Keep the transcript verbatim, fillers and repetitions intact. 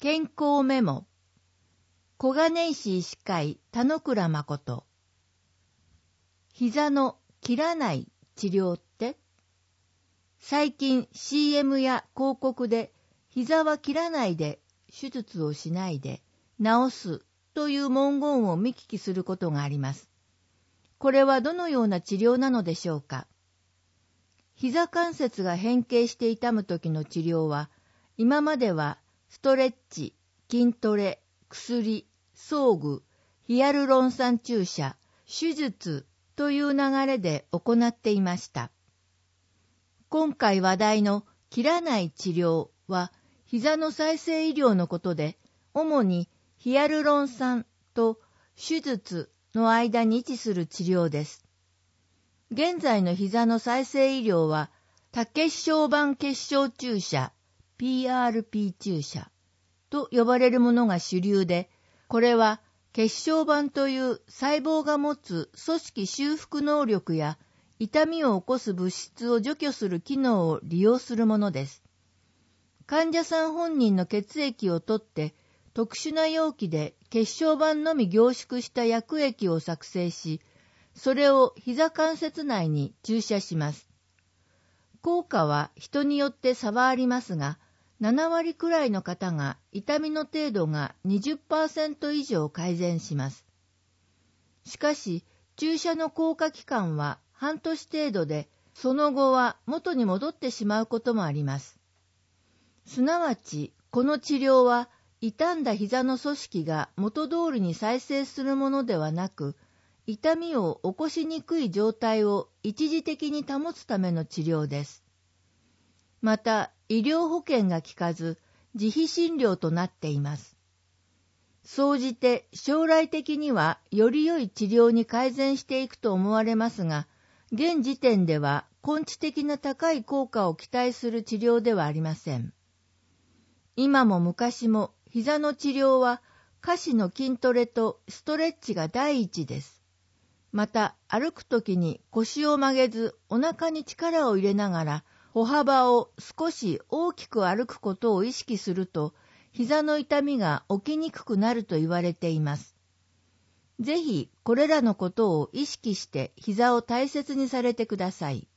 健康メモ。小金井市医師会田野倉誠。膝の切らない治療って？最近 シーエム や広告で膝は切らないで、手術をしないで、治すという文言を見聞きすることがあります。これはどのような治療なのでしょうか。膝関節が変形して痛む時の治療は、今まではストレッチ、筋トレ、薬、装具、ヒアルロン酸注射、手術という流れで行っていました。今回話題の切らない治療は、膝の再生医療のことで、主にヒアルロン酸と手術の間に位置する治療です。現在の膝の再生医療は、多血小板血小注射、ピーアールピー 注射と呼ばれるものが主流で、これは血小板という細胞が持つ組織修復能力や痛みを起こす物質を除去する機能を利用するものです。患者さん本人の血液を取って特殊な容器で血小板のみ凝縮した薬液を作成し、それを膝関節内に注射します。効果は人によって差はありますが、ななわりくらいの方が痛みの程度が にじゅっパーセント 以上改善します。しかし、注射の効果期間は半年程度で、その後は元に戻ってしまうこともあります。すなわち、この治療は傷んだ膝の組織が元通りに再生するものではなく、痛みを起こしにくい状態を一時的に保つための治療です。また、医療保険が効かず、自費診療となっています。総じて将来的にはより良い治療に改善していくと思われますが、現時点では根治的な高い効果を期待する治療ではありません。今も昔も膝の治療は下肢の筋トレとストレッチが第一です。また、歩くときに腰を曲げずお腹に力を入れながら歩幅を少し大きく歩くことを意識すると、膝の痛みが起きにくくなると言われています。ぜひこれらのことを意識して膝を大切にされてください。